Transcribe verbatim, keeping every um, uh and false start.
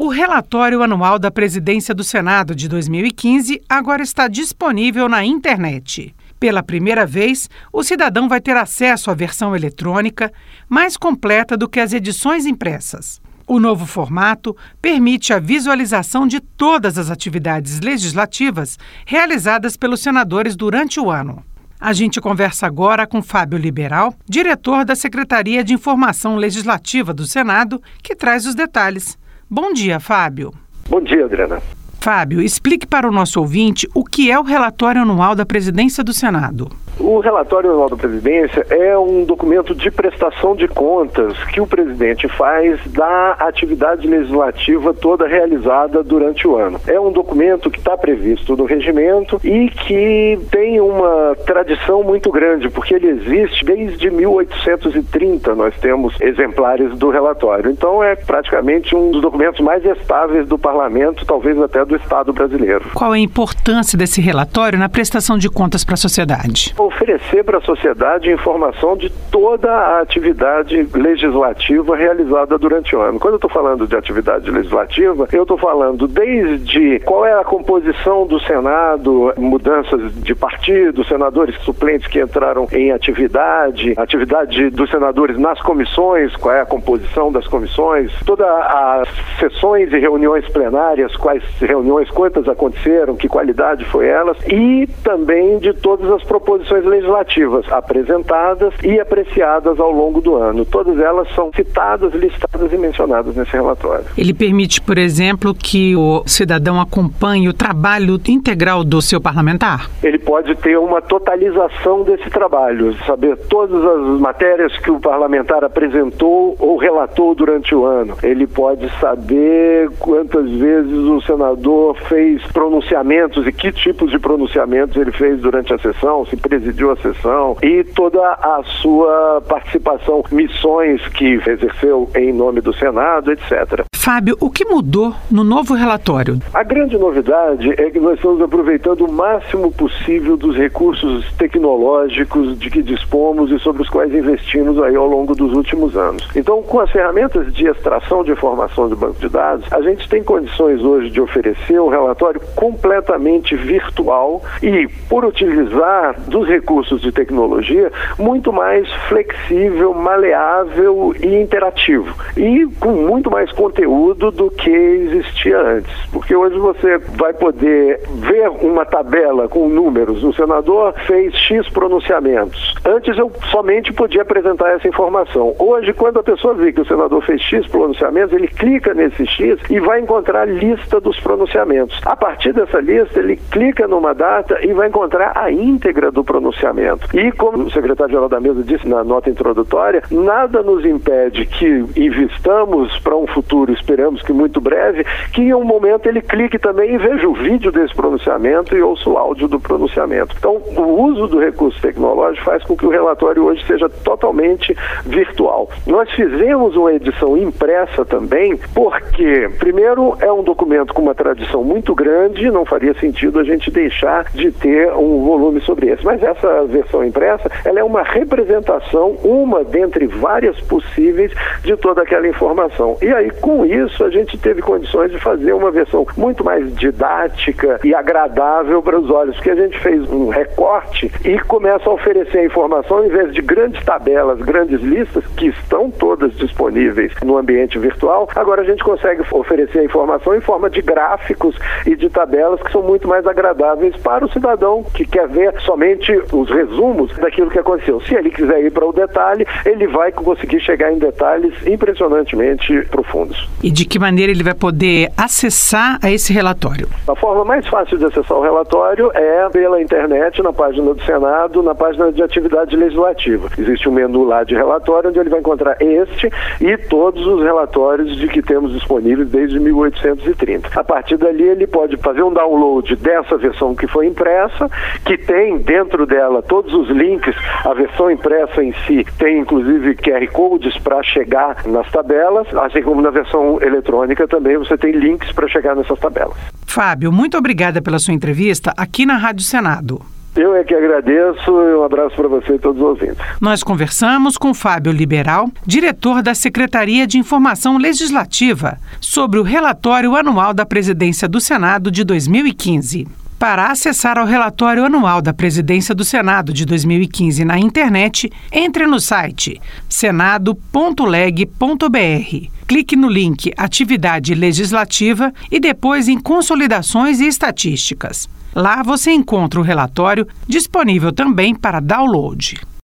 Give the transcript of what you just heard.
O relatório anual da Presidência do Senado de dois mil e quinze agora está disponível na internet. Pela primeira vez, o cidadão vai ter acesso à versão eletrônica, mais completa do que as edições impressas. O novo formato permite a visualização de todas as atividades legislativas realizadas pelos senadores durante o ano. A gente conversa agora com Fábio Liberal, diretor da Secretaria de Informação Legislativa do Senado, que traz os detalhes. Bom dia, Fábio. Bom dia, Adriana. Fábio, explique para o nosso ouvinte o que é o relatório anual da Presidência do Senado. O relatório anual da Presidência é um documento de prestação de contas que o presidente faz da atividade legislativa toda realizada durante o ano. É um documento que está previsto no regimento e que tem uma tradição muito grande, porque ele existe desde mil oitocentos e trinta, nós temos exemplares do relatório. Então é praticamente um dos documentos mais estáveis do Parlamento, talvez até do Estado brasileiro. Qual é a importância desse relatório na prestação de contas para a sociedade? Oferecer para a sociedade informação de toda a atividade legislativa realizada durante o ano. Quando eu estou falando de atividade legislativa, eu estou falando desde qual é a composição do Senado, mudanças de partido, senadores suplentes que entraram em atividade, atividade dos senadores nas comissões, qual é a composição das comissões, todas as sessões e reuniões plenárias, quais reuniões, quantas aconteceram, que qualidade foi elas, e também de todas as proposições legislativas apresentadas e apreciadas ao longo do ano. Todas elas são citadas, listadas e mencionadas nesse relatório. Ele permite, por exemplo, que o cidadão acompanhe o trabalho integral do seu parlamentar? Ele pode ter uma totalização desse trabalho, saber todas as matérias que o parlamentar apresentou ou relatou durante o ano. Ele pode saber quantas vezes o senador fez pronunciamentos e que tipos de pronunciamentos ele fez durante a sessão, se presidiu a sessão, e toda a sua participação, missões que exerceu em nome do Senado, etcétera. Fábio, o que mudou no novo relatório? A grande novidade é que nós estamos aproveitando o máximo possível dos recursos tecnológicos de que dispomos e sobre os quais investimos aí ao longo dos últimos anos. Então, com as ferramentas de extração de informação de banco de dados, a gente tem condições hoje de oferecer um relatório completamente virtual e, por utilizar dos recursos de tecnologia, muito mais flexível, maleável e interativo. E com muito mais conteúdo do que existia antes. Porque hoje você vai poder ver uma tabela com números. O senador fez X pronunciamentos. Antes eu somente podia apresentar essa informação. Hoje, quando a pessoa vê que o senador fez X pronunciamentos, ele clica nesse X e vai encontrar a lista dos pronunciamentos. A partir dessa lista, ele clica numa data e vai encontrar a íntegra do pronunciamento. E como o secretário-geral da mesa disse na nota introdutória, nada nos impede que investamos para um futuro, esperamos que muito breve, que em um momento ele clique também e veja o vídeo desse pronunciamento e ouça o áudio do pronunciamento. Então, o uso do recurso tecnológico faz com que o relatório hoje seja totalmente virtual. Nós fizemos uma edição impressa também, porque, primeiro, é um documento com uma tradição muito grande, não faria sentido a gente deixar de ter um volume sobre esse. Mas essa versão impressa, ela é uma representação, uma dentre várias possíveis, de toda aquela informação. E aí, com isso, a gente teve condições de fazer uma versão muito mais didática e agradável para os olhos, porque a gente fez um recorte e começa a oferecer a informação em vez de grandes tabelas, grandes listas, que estão todas disponíveis no ambiente virtual. Agora a gente consegue oferecer a informação em forma de gráficos e de tabelas que são muito mais agradáveis para o cidadão que quer ver somente os resumos daquilo que aconteceu. Se ele quiser ir para o detalhe, ele vai conseguir chegar em detalhes impressionantemente profundos. E de que maneira ele vai poder acessar a esse relatório? A forma mais fácil de acessar o relatório é pela internet, na página do Senado, na página de atividade legislativa. Existe um menu lá de relatório, onde ele vai encontrar este e todos os relatórios de que temos disponíveis desde mil oitocentos e trinta. A partir dali, ele pode fazer um download dessa versão que foi impressa, que tem dentro dela todos os links. A versão impressa em si tem inclusive Q R Codes para chegar nas tabelas, assim como na versão eletrônica também você tem links para chegar nessas tabelas. Fábio, muito obrigada pela sua entrevista aqui na Rádio Senado. Eu é que agradeço e um abraço para você e todos os ouvintes. Nós conversamos com Fábio Liberal, diretor da Secretaria de Informação Legislativa, sobre o relatório anual da Presidência do Senado de dois mil e quinze. Para acessar ao relatório anual da Presidência do Senado de dois mil e quinze na internet, entre no site senado ponto leg ponto br. Clique no link Atividade Legislativa e depois em Consolidações e Estatísticas. Lá você encontra o relatório disponível também para download.